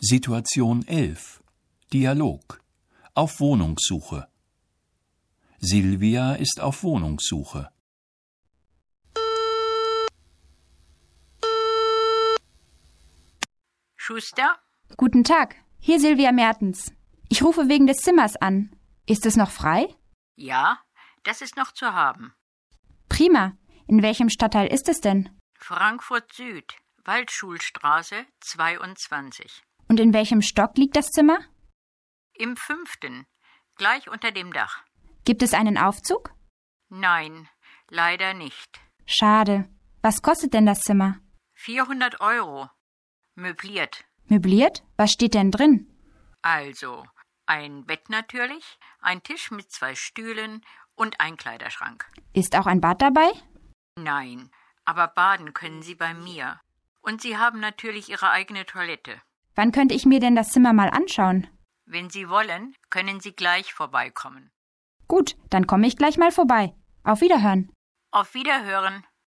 Situation 11. Dialog. Auf Wohnungssuche. Silvia ist auf Wohnungssuche. Schuster? Guten Tag, hier Silvia Mertens. Ich rufe wegen des Zimmers an. Ist es noch frei? Ja, das ist noch zu haben. Prima. In welchem Stadtteil ist es denn? Frankfurt Süd, Waldschulstraße 22. Und in welchem Stock liegt das Zimmer? Im 5., gleich unter dem Dach. Gibt es einen Aufzug? Nein, leider nicht. Schade. Was kostet denn das Zimmer? 400 €. Möbliert. Möbliert? Was steht denn drin? Also, ein Bett natürlich, ein Tisch mit 2 Stühlen und ein Kleiderschrank. Ist auch ein Bad dabei? Nein, aber baden können Sie bei mir. Und Sie haben natürlich Ihre eigene Toilette. Wann könnte ich mir denn das Zimmer mal anschauen? Wenn Sie wollen, können Sie gleich vorbeikommen. Gut, dann komme ich gleich mal vorbei. Auf Wiederhören. Auf Wiederhören.